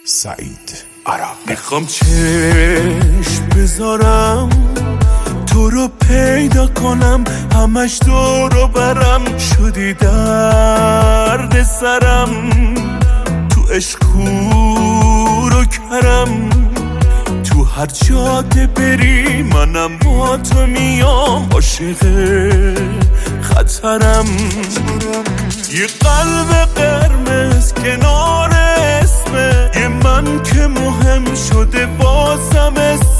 سعید عراق. میخوام چشم بذارم تو رو پیدا کنم، همش دورو برم شدی درد سرم، تو عشق کور و کرم، تو هر جاده بری منم با تو میام، عاشق خطرم. یه قلب قرمز کنار اسمه، یه من که مهم شده بازم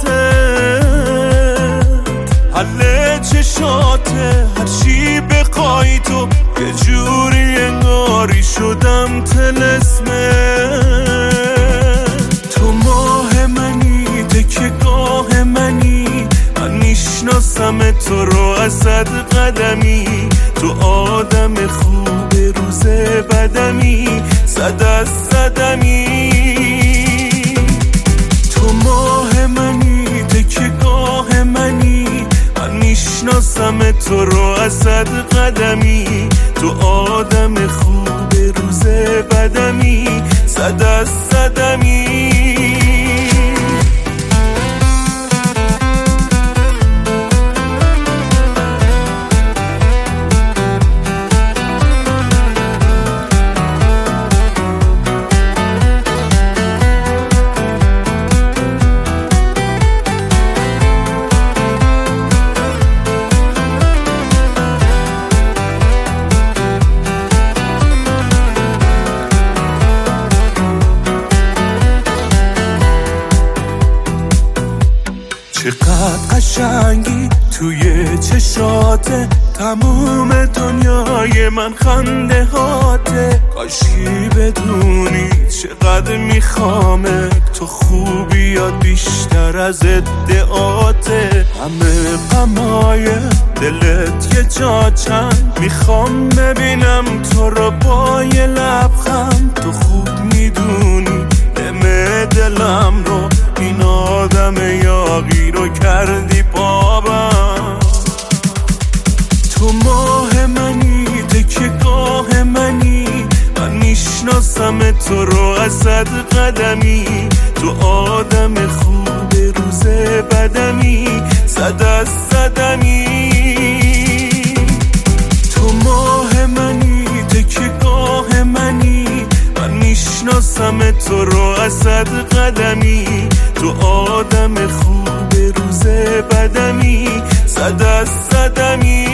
حل چشاته، هر چی بخوای تو یه جوری انگاری شدم طلسمه. تو ماه منی، تکیه‌گاه منی، من میشناسم تو رو از صد قدمی، تو آدم خوب روز بدمی، صد از صدمی. تو ماه منی، تکیه‌گاه منی، من میشناسم تو رو از صد قدمی، تو آدم خوب روز بدمی، صد از صدمی. چقدر قشنگی توی چشاته، تموم دنیای من خنده هاته، کاشکی بدونی چقدر میخوامت، تو خوبیات بیشتر از ادعاته، همه غمای دلت یه جا چند، میخوام ببینم تو رو با یه لبخند، تو خوب میدونی دم دلم رو، این آدم یاغی رو کردی بابم. تو ماه منی، تکیه‌گاه منی، من میشناسم تو رو از صد قدمی، تو آدم خوب روز بدمی، صد از صدمی. تو ماه منی، تکیه‌گاه منی، من میشناسم تو رو از صد قدمی، تو آدم خوب روز بدمی، صد از صدمی.